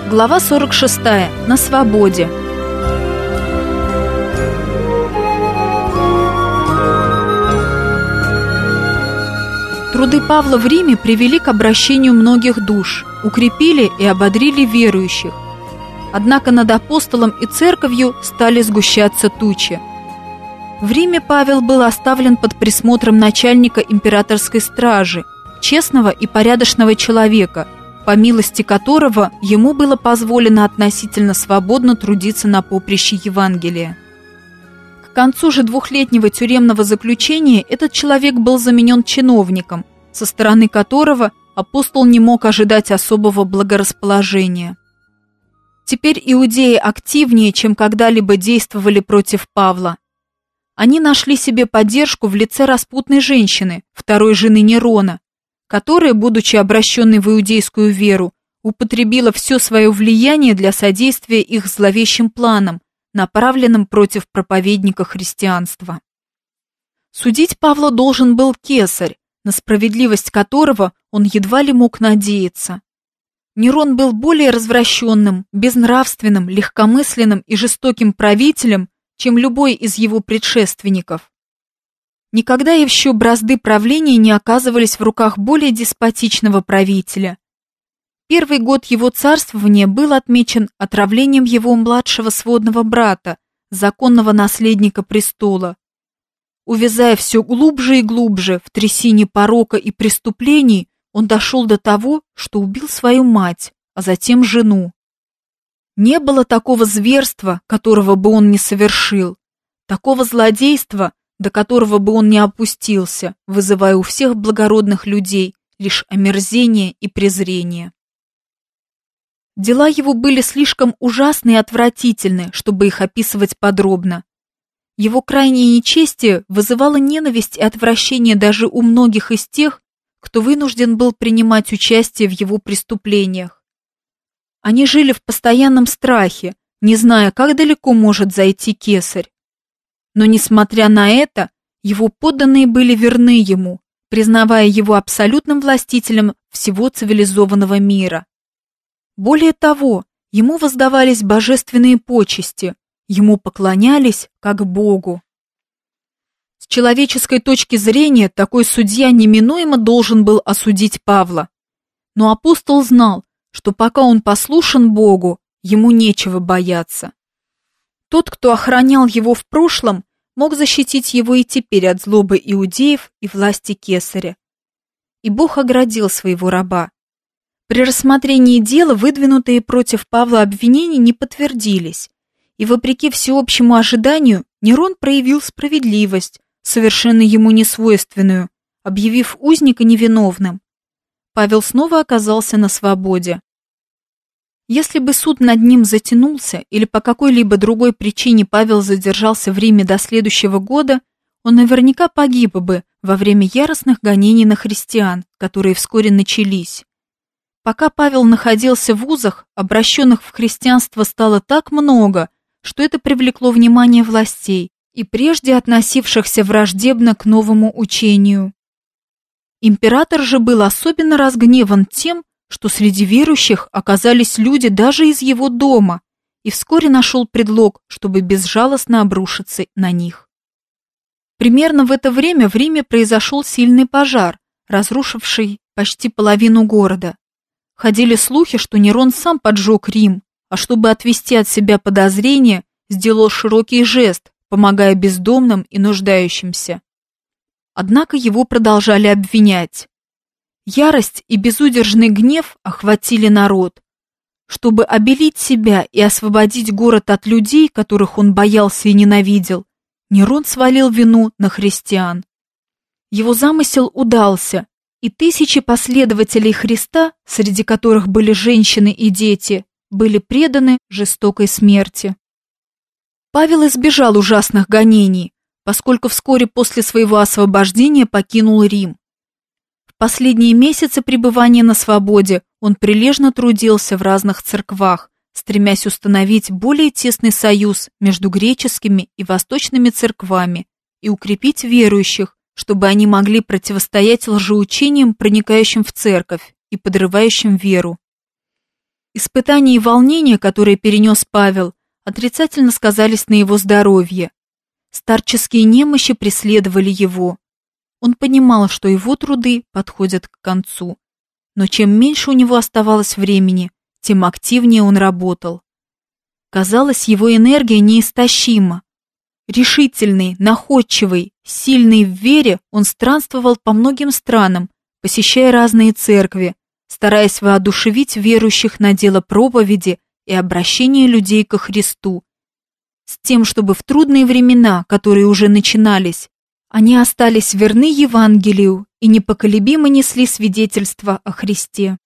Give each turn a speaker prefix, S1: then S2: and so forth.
S1: Глава 46. На свободе. Труды Павла в Риме привели к обращению многих душ, укрепили и ободрили верующих. Однако над апостолом и церковью стали сгущаться тучи. В Риме Павел был оставлен под присмотром начальника императорской стражи, честного и порядочного человека, по милости которого ему было позволено относительно свободно трудиться на поприще Евангелия. К концу же двухлетнего тюремного заключения этот человек был заменен чиновником, со стороны которого апостол не мог ожидать особого благорасположения. Теперь иудеи активнее, чем когда-либо действовали против Павла. Они нашли себе поддержку в лице распутной женщины, второй жены Нерона, которая, будучи обращенной в иудейскую веру, употребила все свое влияние для содействия их зловещим планам, направленным против проповедника христианства. Судить Павла должен был кесарь, на справедливость которого он едва ли мог надеяться. Нерон был более развращенным, безнравственным, легкомысленным и жестоким правителем, чем любой из его предшественников. Никогда еще бразды правления не оказывались в руках более деспотичного правителя. Первый год его царствования был отмечен отравлением его младшего сводного брата, законного наследника престола. Увязая все глубже и глубже в трясине порока и преступлений, он дошел до того, что убил свою мать, а затем жену. Не было такого зверства, которого бы он не совершил, такого злодейства, до которого бы он не опустился, вызывая у всех благородных людей лишь омерзение и презрение. Дела его были слишком ужасны и отвратительны, чтобы их описывать подробно. Его крайнее нечестие вызывало ненависть и отвращение даже у многих из тех, кто вынужден был принимать участие в его преступлениях. Они жили в постоянном страхе, не зная, как далеко может зайти кесарь. Но, несмотря на это, его подданные были верны ему, признавая его абсолютным властителем всего цивилизованного мира. Более того, ему воздавались божественные почести, ему поклонялись как Богу. С человеческой точки зрения такой судья неминуемо должен был осудить Павла. Но апостол знал, что пока он послушен Богу, ему нечего бояться. Тот, кто охранял его в прошлом, мог защитить его и теперь от злобы иудеев и власти кесаря. И Бог оградил своего раба. При рассмотрении дела выдвинутые против Павла обвинения не подтвердились, и вопреки всеобщему ожиданию Нерон проявил справедливость, совершенно ему несвойственную, объявив узника невиновным. Павел снова оказался на свободе. Если бы суд над ним затянулся или по какой-либо другой причине Павел задержался в Риме до следующего года, он наверняка погиб бы во время яростных гонений на христиан, которые вскоре начались. Пока Павел находился в узах, обращенных в христианство стало так много, что это привлекло внимание властей и прежде относившихся враждебно к новому учению. Император же был особенно разгневан тем, что среди верующих оказались люди даже из его дома, и вскоре нашел предлог, чтобы безжалостно обрушиться на них. Примерно в это время в Риме произошел сильный пожар, разрушивший почти половину города. Ходили слухи, что Нерон сам поджег Рим, а чтобы отвести от себя подозрения, сделал широкий жест, помогая бездомным и нуждающимся. Однако его продолжали обвинять. Ярость и безудержный гнев охватили народ. Чтобы обелить себя и освободить город от людей, которых он боялся и ненавидел, Нерон свалил вину на христиан. Его замысел удался, и тысячи последователей Христа, среди которых были женщины и дети, были преданы жестокой смерти. Павел избежал ужасных гонений, поскольку вскоре после своего освобождения покинул Рим. В последние месяцы пребывания на свободе он прилежно трудился в разных церквах, стремясь установить более тесный союз между греческими и восточными церквами и укрепить верующих, чтобы они могли противостоять лжеучениям, проникающим в церковь и подрывающим веру. Испытания и волнения, которые перенес Павел, отрицательно сказались на его здоровье. Старческие немощи преследовали его. Он понимал, что его труды подходят к концу. Но чем меньше у него оставалось времени, тем активнее он работал. Казалось, его энергия неистощима. Решительный, находчивый, сильный в вере, он странствовал по многим странам, посещая разные церкви, стараясь воодушевить верующих на дело проповеди и обращения людей ко Христу, с тем, чтобы в трудные времена, которые уже начинались, они остались верны Евангелию и непоколебимо несли свидетельство о Христе.